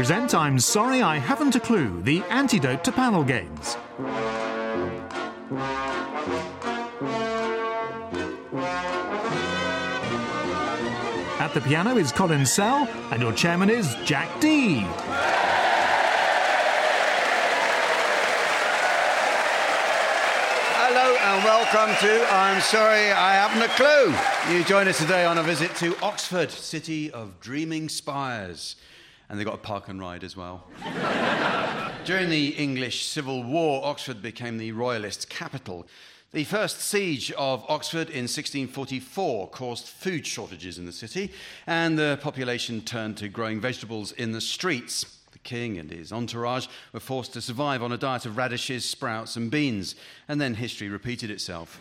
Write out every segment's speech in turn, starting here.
present I'm Sorry I Haven't a Clue, the antidote to panel games. At the piano is Colin Sell, and your chairman is Jack Dee. Hello and welcome to I'm Sorry I Haven't a Clue. You join us today on a visit to Oxford, city of dreaming spires. And they've got a park and ride as well. During the English Civil War, Oxford became the royalist capital. The first siege of Oxford in 1644 caused food shortages in the city, and the population turned to growing vegetables in the streets. The king and his entourage were forced to survive on a diet of radishes, sprouts and beans, and then history repeated itself.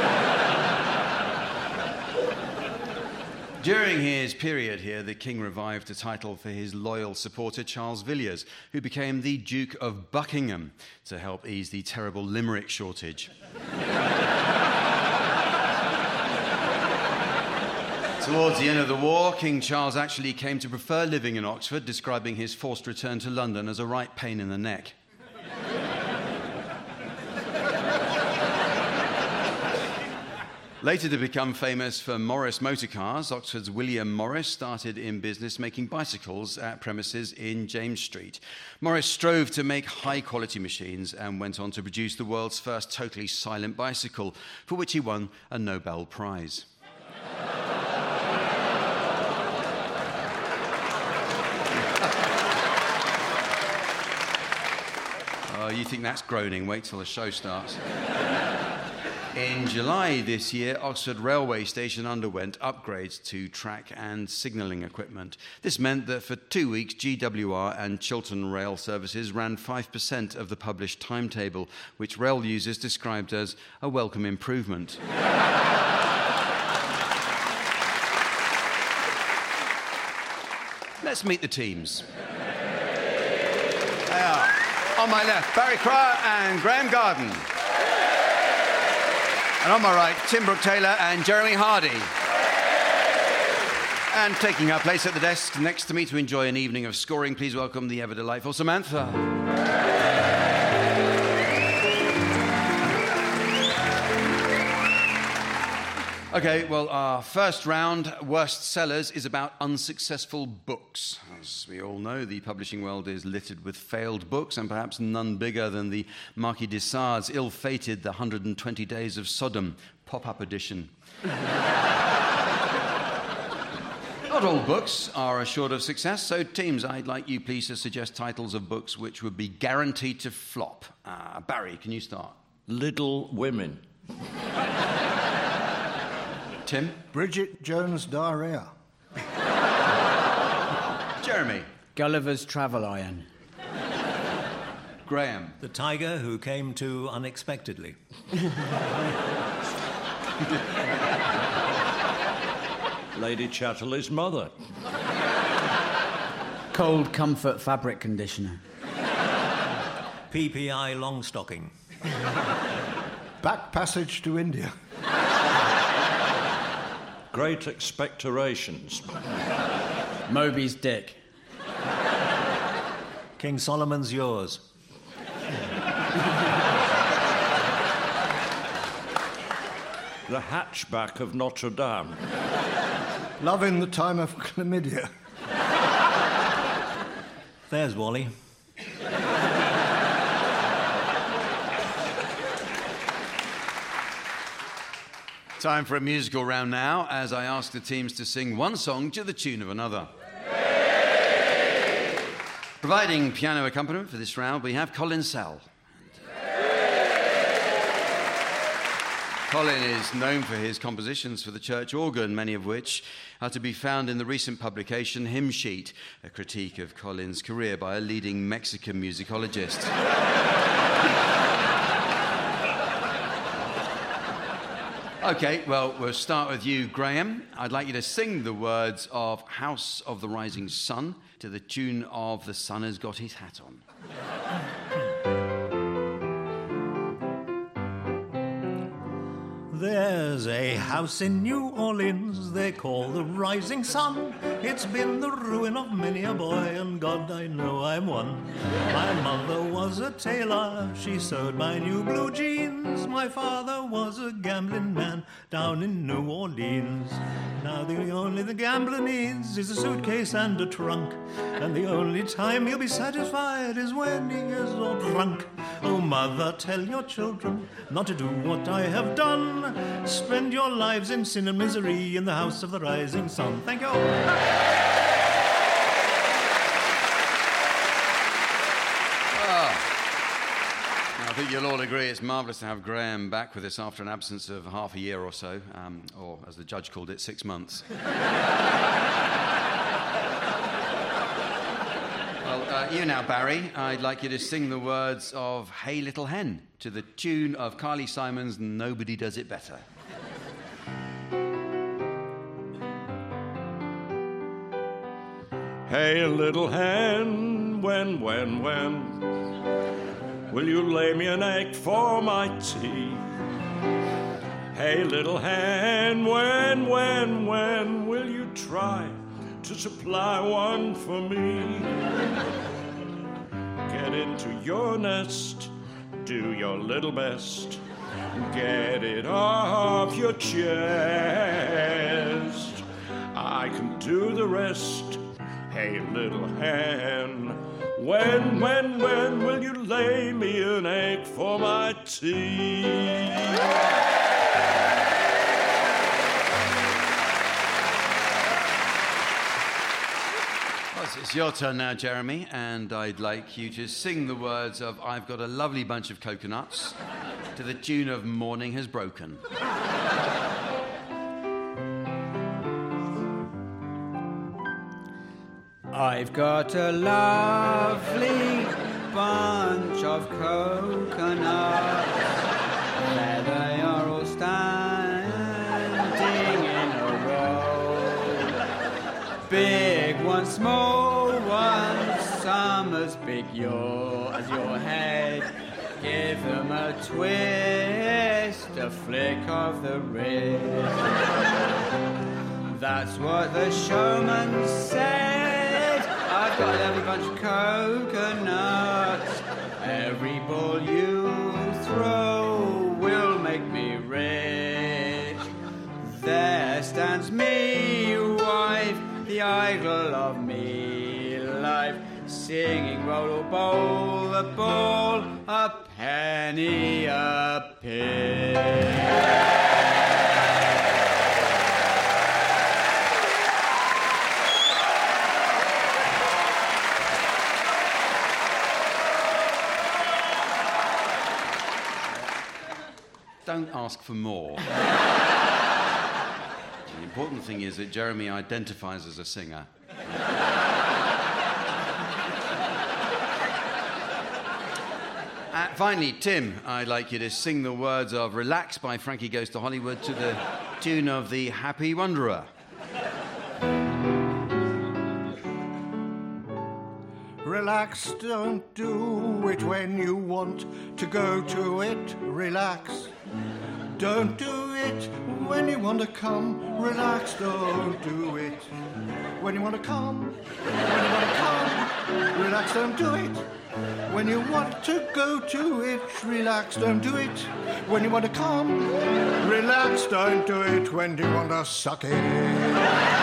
During his period here, the king revived a title for his loyal supporter, Charles Villiers, who became the Duke of Buckingham to help ease the terrible limerick shortage. Towards the end of the war, King Charles actually came to prefer living in Oxford, describing his forced return to London as a right pain in the neck. Later to become famous for Morris motor cars, Oxford's William Morris started in business making bicycles at premises in James Street. Morris strove to make high-quality machines and went on to produce the world's first totally silent bicycle, for which he won a Nobel Prize. Oh, you think that's groaning? Wait till the show starts. In July this year, Oxford Railway Station underwent upgrades to track and signalling equipment. This meant that for 2 weeks, GWR and Chiltern Rail services ran 5% of the published timetable, which rail users described as a welcome improvement. Let's meet the teams. They are, on my left, Barry Cryer and Graham Garden. And on my right, Tim Brooke-Taylor and Jeremy Hardy. And taking her place at the desk next to me to enjoy an evening of scoring, please welcome the ever-delightful Samantha. Okay, well, our first round, Worst Sellers, is about unsuccessful books. As we all know, the publishing world is littered with failed books, and perhaps none bigger than the Marquis de Sade's ill-fated The 120 Days of Sodom, pop-up edition. Not all books are assured of success, so teams, I'd like you please to suggest titles of books which would be guaranteed to flop. Barry, can you start? Little Women. Tim? Bridget Jones' Diarrhea. Jeremy? Gulliver's Travel Iron. Graham? The Tiger Who Came Too Unexpectedly. Lady Chatterley's Mother. Cold Comfort Fabric Conditioner. PPI Longstocking. Back Passage to India. Great Expectorations. Moby's Dick. King Solomon's Yours. The Hatchback of Notre Dame. Love in the Time of Chlamydia. There's Wally. Time for a musical round now, as I ask the teams to sing one song to the tune of another. Providing piano accompaniment for this round, we have Colin Sell. Colin is known for his compositions for the church organ, many of which are to be found in the recent publication Hymn Sheet, a critique of Colin's career by a leading Mexican musicologist. Okay, well, we'll start with you, Graham. I'd like you to sing the words of House of the Rising Sun to the tune of The Sun Has Got His Hat On. There's a house in New Orleans they call the Rising Sun. It's been the ruin of many a boy, and God, I know I'm one. My mother was a tailor, she sewed my new blue jeans. My father was a gambling man down in New Orleans. Now the gambler needs is a suitcase and a trunk, and the only time he'll be satisfied is when he is all drunk. Oh, mother, tell your children not to do what I have done. Spend your lives in sin and misery in the house of the rising sun. Thank you. I think you'll all agree it's marvellous to have Graham back with us after an absence of half a year or so, or as the judge called it, 6 months. Well, you now, Barry, I'd like you to sing the words of Hey Little Hen to the tune of Carly Simon's Nobody Does It Better. Hey, little hen, when will you lay me an egg for my tea? Hey, little hen, when will you try to supply one for me? Get into your nest, do your little best, get it off your chest. I can do the rest. Hey, little hen, when will you lay me an egg for my tea? It's your turn now, Jeremy, and I'd like you to sing the words of I've Got a Lovely Bunch of Coconuts to the tune of Morning Has Broken. I've got a lovely bunch of coconuts. There they are all standing in a row. Big ones, small ones, some as big as your head. Give them a twist, a flick of the wrist. That's what the showman said. I've got a lovely bunch of coconuts. Every ball you throw will make me rich. There stands me, wife, the idol of me life, singing roll or bowl the ball, a penny a piece. Don't ask for more. The important thing is that Jeremy identifies as a singer. Finally, Tim, I'd like you to sing the words of Relax by Frankie Goes to Hollywood to the tune of The Happy Wanderer. Relax, don't do it when you want to go to it. Relax. Don't do it when you want to come. Relax, don't do it when you want to come. Relax, don't do it when you want to go to it. Relax, don't do it when you want to come. Relax, don't do it when you want to suck it.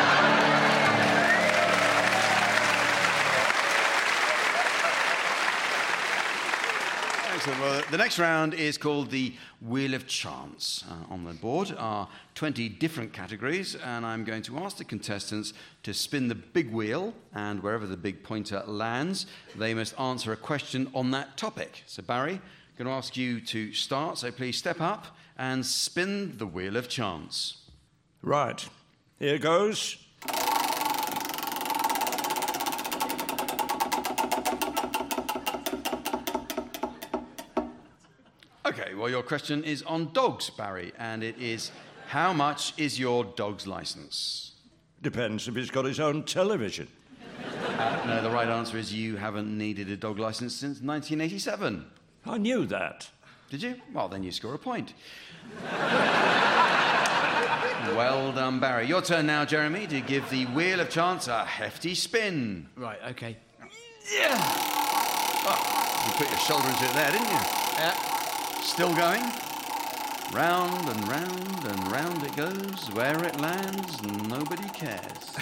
Well, the next round is called the Wheel of Chance. On the board are 20 different categories, and I'm going to ask the contestants to spin the big wheel, and wherever the big pointer lands, they must answer a question on that topic. So, Barry, I'm going to ask you to start, so please step up and spin the Wheel of Chance. Right, here goes. Okay, well, your question is on dogs, Barry, and it is, how much is your dog's licence? Depends if he's got his own television. No, the right answer is you haven't needed a dog licence since 1987. I knew that. Did you? Well, then you score a point. Well done, Barry. Your turn now, Jeremy, to give the Wheel of Chance a hefty spin. Right, OK. Yeah! Oh, you put your shoulder into it there, didn't you? Yeah. Still going. Round and round and round it goes. Where it lands, nobody cares.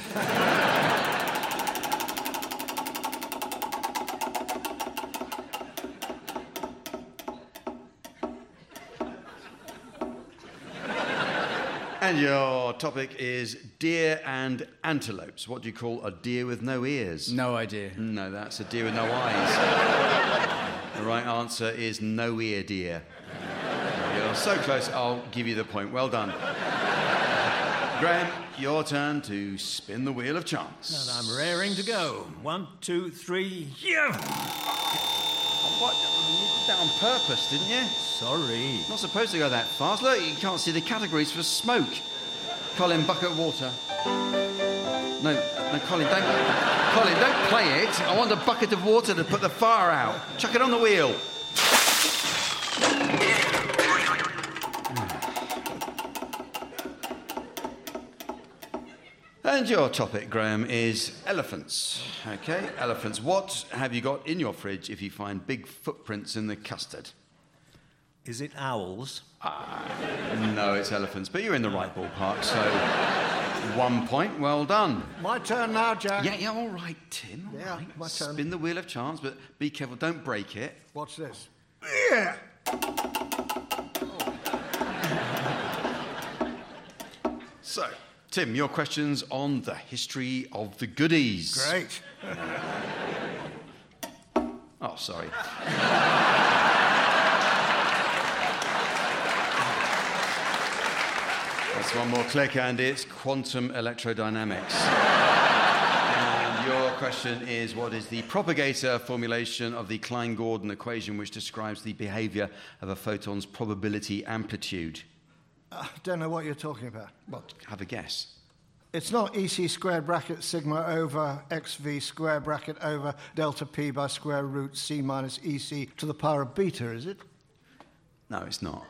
And your topic is deer and antelopes. What do you call a deer with no ears? No idea. No, that's a deer with no eyes. The right answer is no ear deer. You're so close, I'll give you the point. Well done. Graham, your turn to spin the Wheel of Chance. And I'm raring to go. 1, 2, 3, yeah! What? You did that on purpose, didn't you? Sorry. Not supposed to go that fast. Look, you can't see the categories for smoke. Colin, bucket of water. No, Colin, don't play it. I want a bucket of water to put the fire out. Chuck it on the wheel. And your topic, Graham, is elephants. OK, elephants. What have you got in your fridge if you find big footprints in the custard? Is it owls? No, it's elephants. But you're in the right ballpark, so 1 point. Well done. My turn now, Jack. Yeah, all right, Tim. All Yeah, right. my turn. Spin the Wheel of Chance, but be careful. Don't break it. Watch this. Yeah! So, Tim, your questions on the history of the goodies. Great. Oh, sorry. That's one more click, and it's quantum electrodynamics. And your question is, what is the propagator formulation of the Klein-Gordon equation which describes the behaviour of a photon's probability amplitude? I don't know what you're talking about. What? Have a guess. It's not EC squared bracket sigma over XV square bracket over delta P by square root C minus EC to the power of beta, is it? No, it's not.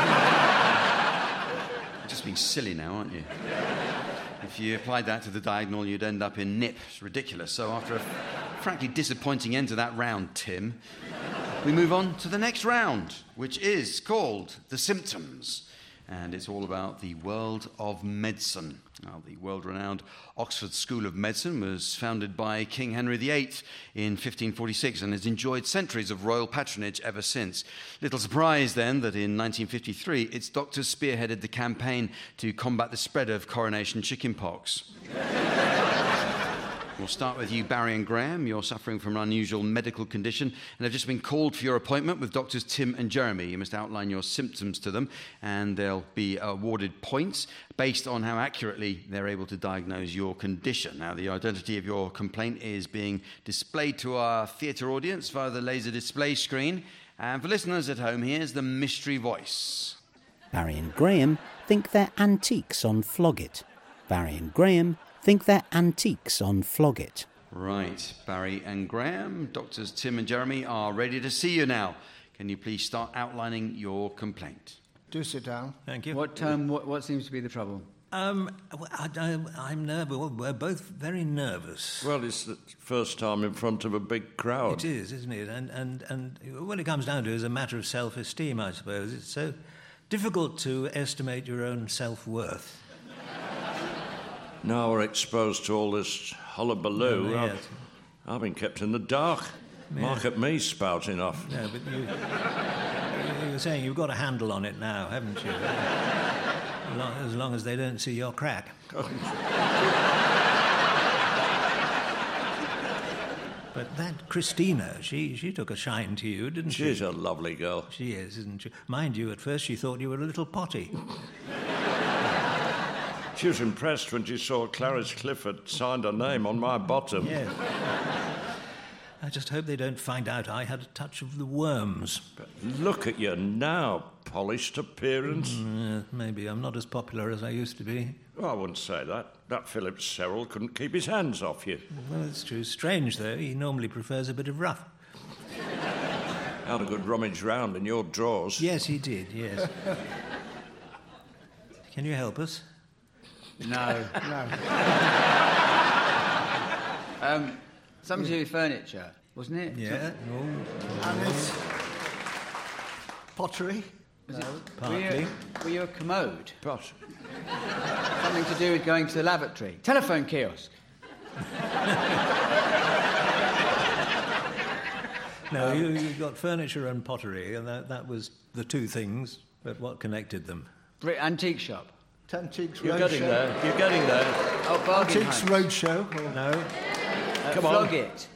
You're just being silly now, aren't you? If you applied that to the diagonal, you'd end up in nip. It's ridiculous. So after a frankly disappointing end to that round, Tim, we move on to the next round, which is called The Symptoms. And it's all about the world of medicine. Now, the world-renowned Oxford School of Medicine was founded by King Henry VIII in 1546 and has enjoyed centuries of royal patronage ever since. Little surprise, then, that in 1953, its doctors spearheaded the campaign to combat the spread of coronation chickenpox. We'll start with you, Barry and Graham. You're suffering from an unusual medical condition and have just been called for your appointment with Doctors Tim and Jeremy. You must outline your symptoms to them, and they'll be awarded points based on how accurately they're able to diagnose your condition. Now, the identity of your complaint is being displayed to our theatre audience via the laser display screen. And for listeners at home, here's the mystery voice. Barry and Graham think they're antiques on Flog It. Barry and Graham think they're antiques on Flog It. Right, Barry and Graham, Doctors Tim and Jeremy are ready to see you now. Can you please start outlining your complaint? Do sit down. Thank you. What seems to be the trouble? I'm nervous. We're both very nervous. Well, it's the first time in front of a big crowd. It is, isn't it? And when it comes down to it, it's a matter of self-esteem, I suppose. It's so difficult to estimate your own self-worth. Now we're exposed to all this hullabaloo. Oh, yes. I've been kept in the dark. Yeah. Mark at me spouting off. No, but you're saying you've got a handle on it now, haven't you? As long as they don't see your crack. But that Christina, she took a shine to you, didn't she? She's a lovely girl. She is, isn't she? Mind you, at first she thought you were a little potty. She was impressed when she saw Clarice Clifford signed her name on my bottom. Yes. I just hope they don't find out I had a touch of the worms. But look at you now, polished appearance. Maybe I'm not as popular as I used to be. Well, I wouldn't say that. That Philip Serrell couldn't keep his hands off you. Well, it's true. Strange, though. He normally prefers a bit of rough. Had a good rummage round in your drawers. Yes, he did, yes. Can you help us? No. Something to do with furniture, wasn't it? Yeah. And it's pottery. Partly. Were you a commode? But Something to do with going to the lavatory? Telephone kiosk? No, you got furniture and pottery, and that was the two things, but what connected them? Antique shop? Antiques you're Roadshow. getting there. You're getting there. Oh, bargain Antiques hunt. Roadshow. No? Come on. Flog it.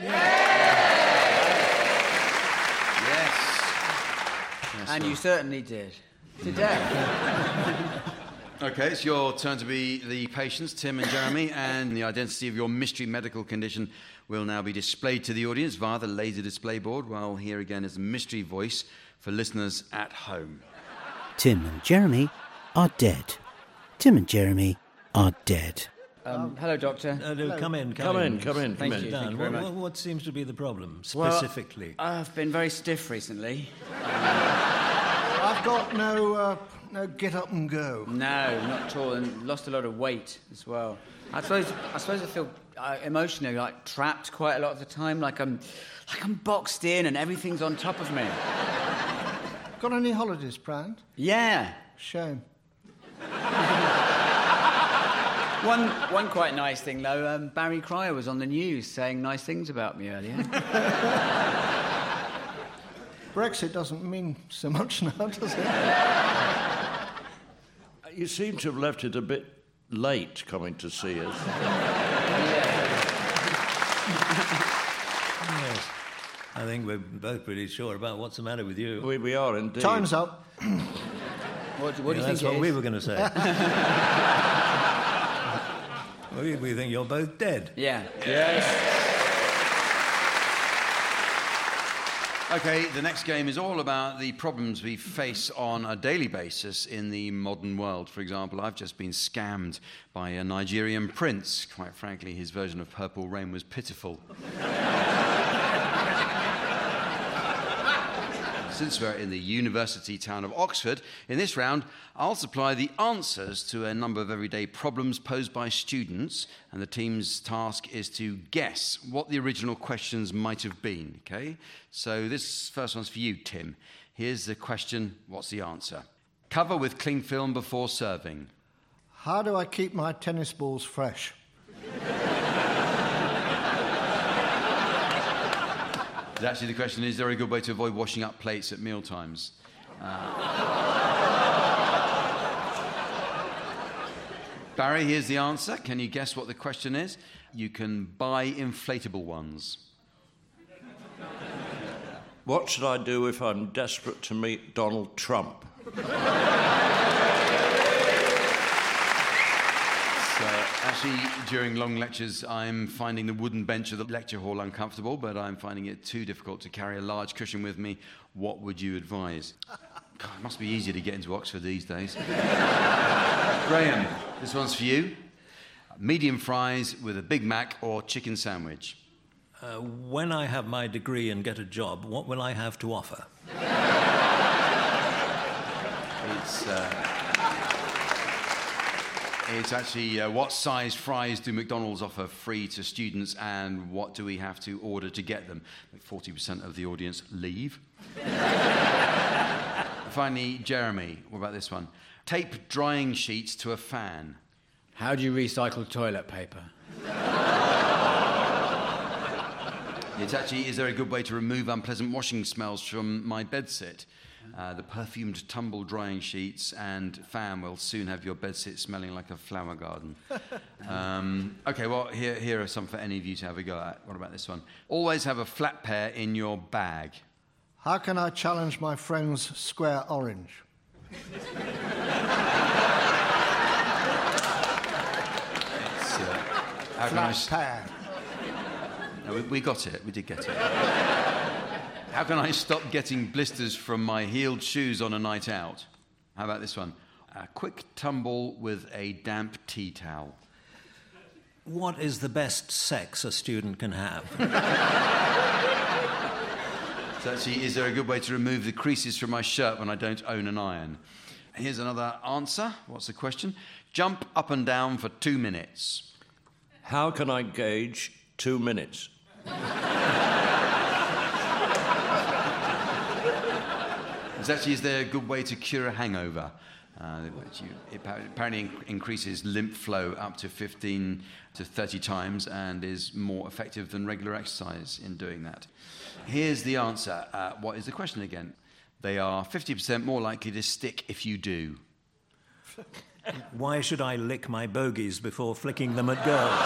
Yes. And you certainly did. Today. Okay, it's your turn to be the patients, Tim and Jeremy, and the identity of your mystery medical condition will now be displayed to the audience via the laser display board, while here again is a mystery voice for listeners at home. Tim and Jeremy are dead. Tim and Jeremy are dead. Hello, Doctor. Come in. Come in. Thank you. Dan, very much. what seems to be the problem, Well, specifically? I've been very stiff recently. I've got no get up and go. No, not at all, and lost a lot of weight as well. I suppose I feel emotionally like trapped quite a lot of the time, like I'm boxed in and everything's on top of me. Got any holidays planned? Yeah. Shame. One quite nice thing though. Barry Cryer was on the news saying nice things about me earlier. Brexit doesn't mean so much now, does it? You seem to have left it a bit late coming to see us. Yes. I think we're both pretty sure about what's the matter with you. We are indeed. Time's up. What do you think That's it what is? we were going to say. we think you're both dead. Yeah. Yes. Okay, the next game is all about the problems we face on a daily basis in the modern world. For example, I've just been scammed by a Nigerian prince. Quite frankly, his version of Purple Rain was pitiful. Since we're in the university town of Oxford, in this round, I'll supply the answers to a number of everyday problems posed by students, and the team's task is to guess what the original questions might have been, okay? So this first one's for you, Tim. Here's the question, what's the answer? Cover with cling film before serving. How do I keep my tennis balls fresh? Actually, the question is there a good way to avoid washing up plates at meal times? Barry, here's the answer. Can you guess what the question is? You can buy inflatable ones. What should I do if I'm desperate to meet Donald Trump? Actually, during long lectures, I'm finding the wooden bench of the lecture hall uncomfortable, but I'm finding it too difficult to carry a large cushion with me. What would you advise? God, it must be easier to get into Oxford these days. Graham, this one's for you. Medium fries with a Big Mac or chicken sandwich? When I have my degree and get a job, what will I have to offer? It's actually what size fries do McDonald's offer free to students, and what do we have to order to get them? 40% of the audience leave. Finally, Jeremy, what about this one? Tape drying sheets to a fan. How do you recycle toilet paper? It actually is there a good way to remove unpleasant washing smells from my bedsit? The perfumed tumble drying sheets and fan will soon have your bedsit smelling like a flower garden. Okay, well, here are some for any of you to have a go at. What about this one? Always have a flat pair in your bag. How can I challenge my friend's square orange? Flat pair. No, we got it. We did get it. How can I stop getting blisters from my heeled shoes on a night out? How about this one? A quick tumble with a damp tea towel. What is the best sex a student can have? So actually, is there a good way to remove the creases from my shirt when I don't own an iron? Here's another answer. What's the question? Jump up and down for 2 minutes. How can I gauge 2 minutes? Is there a good way to cure a hangover? It apparently increases lymph flow up to 15 to 30 times and is more effective than regular exercise in doing that. Here's the answer. What is the question again? They are 50% more likely to stick if you do. Why should I lick my bogies before flicking them at girls?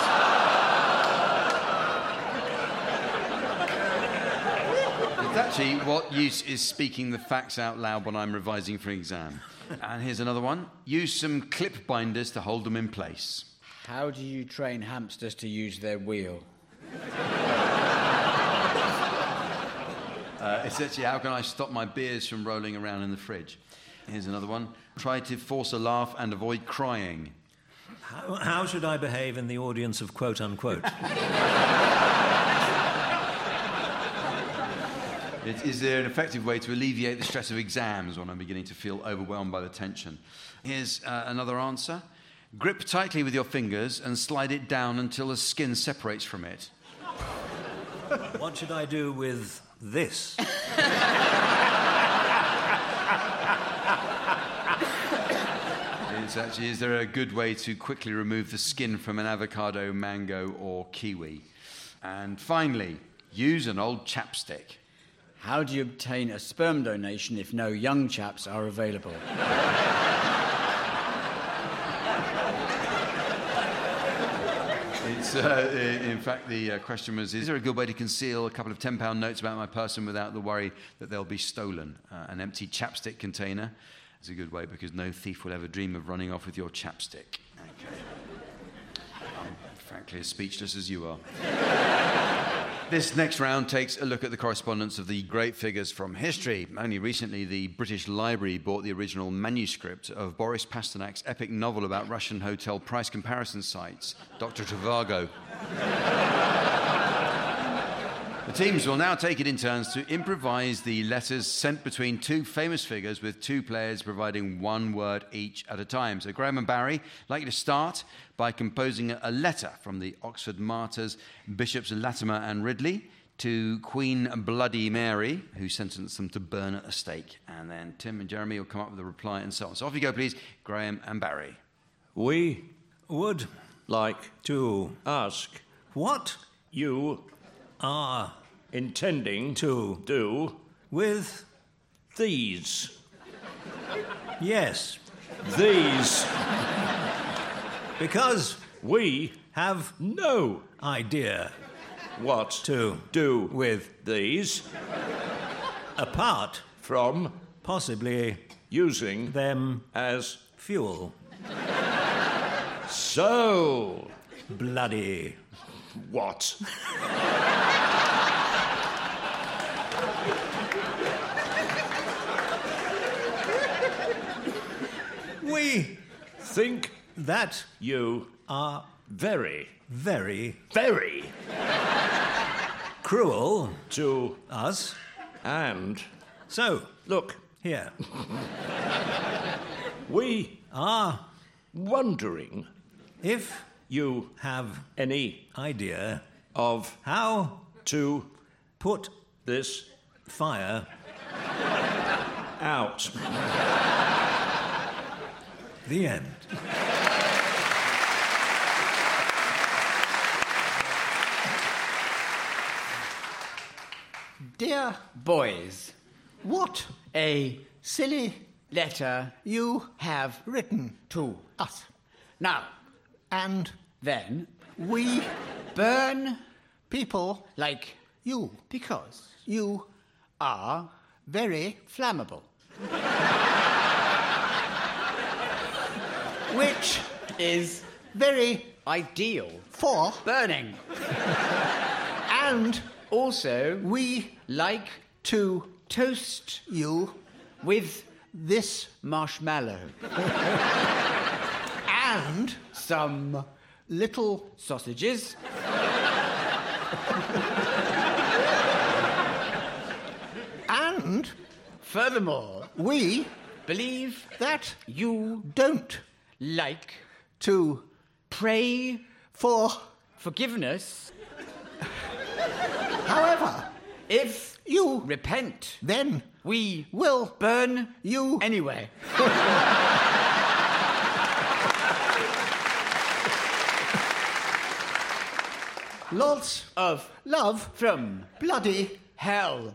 It's actually what use is speaking the facts out loud when I'm revising for an exam. And here's another one. Use some clip binders to hold them in place. How do you train hamsters to use their wheel? It's actually, how can I stop my beers from rolling around in the fridge? Here's another one. Try to force a laugh and avoid crying. How should I behave in the audience of quote-unquote? Is there an effective way to alleviate the stress of exams when I'm beginning to feel overwhelmed by the tension? Here's another answer. Grip tightly with your fingers and slide it down until the skin separates from it. What should I do with this? Is there a good way to quickly remove the skin from an avocado, mango, or kiwi? And finally, use an old chapstick. How do you obtain a sperm donation if no young chaps are available? In fact, the question was, is there a good way to conceal a couple of £10 notes about my person without the worry that they'll be stolen? An empty chapstick container is a good way because no thief will ever dream of running off with your chapstick. Okay. I'm frankly as speechless as you are. This next round takes a look at the correspondence of the great figures from history. Only recently, the British Library bought the original manuscript of Boris Pasternak's epic novel about Russian hotel price comparison sites, Dr. Zhivago. The teams will now take it in turns to improvise the letters sent between two famous figures, with two players providing one word each at a time. So Graham and Barry, I'd like you to start by composing a letter from the Oxford martyrs, Bishops Latimer and Ridley, to Queen Bloody Mary, who sentenced them to burn at the stake. And then Tim and Jeremy will come up with a reply and so on. So off you go, please, Graham and Barry. We Would like to ask what you are intending to do with these. yes, These because we have no idea what to do with these apart from possibly using them as fuel. so Bloody what? we Think that you are very, very very cruel to us. and So look, here we are wondering if you have any idea of how to put this fire out. the end. Dear Boys, what a silly letter you have written to us, now, and then, we burn people like you because you are very flammable, which is very ideal for burning. and Also, we like to toast you with this marshmallow, and some little sausages, Furthermore, we believe that you don't like to pray for. forgiveness. However, If you repent, then we will burn you anyway. lots Of love from bloody hell.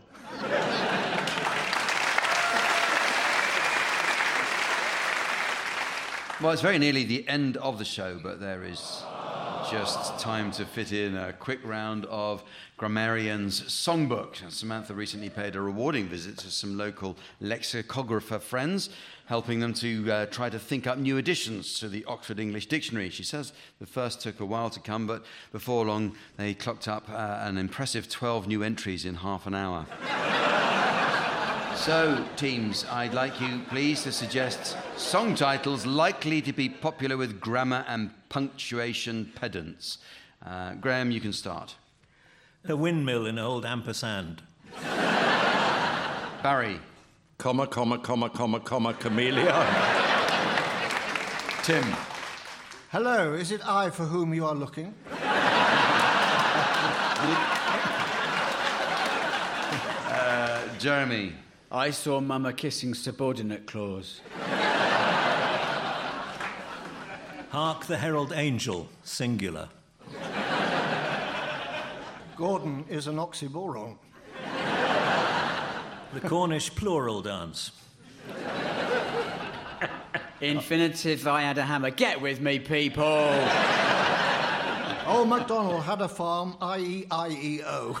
Well, it's very nearly the end of the show, but there is just time to fit in a quick round of Grammarian's Songbook. Samantha recently paid a rewarding visit to some local lexicographer friends, helping them to try to think up new additions to the Oxford English Dictionary. She says the first took a while to come, but before long they clocked up an impressive 12 new entries in half an hour. So, teams, I'd like you, please, to suggest song titles likely to be popular with grammar and punctuation pedants. Graham, you can start. A windmill in old ampersand. Barry. Comma, chameleon. Tim. Hello, is it I for whom you are looking? Jeremy. I saw Mama kissing subordinate clause. Hark the herald angel, singular. Gordon is an oxymoron. The Cornish plural dance. Infinitive, I had a hammer. Get with me, people. Old MacDonald had a farm, I-E-I-E-O.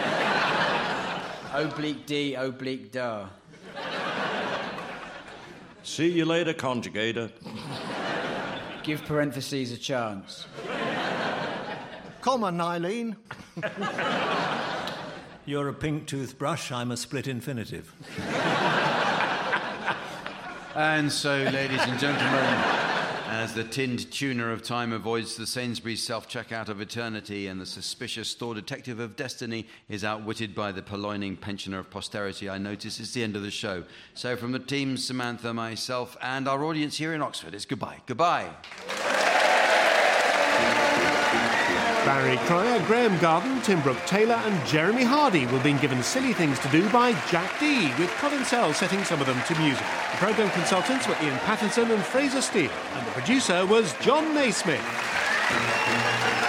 Oblique D, oblique da. See you later, conjugator. Give parentheses a chance. Comma, Nylene. You're a pink toothbrush, I'm a split infinitive. And so, ladies and gentlemen, as the tinned tuner of time avoids the Sainsbury's self-checkout of eternity and the suspicious store detective of destiny is outwitted by the purloining pensioner of posterity, I notice it's the end of the show. So from the team, Samantha, myself, and our audience here in Oxford, it's goodbye. Goodbye. Barry Cryer, Graham Garden, Tim Brooke-Taylor and Jeremy Hardy will be given silly things to do by Jack Dee, with Colin Sell setting some of them to music. The programme consultants were Ian Pattinson and Fraser Steele, and the producer was John Naismith.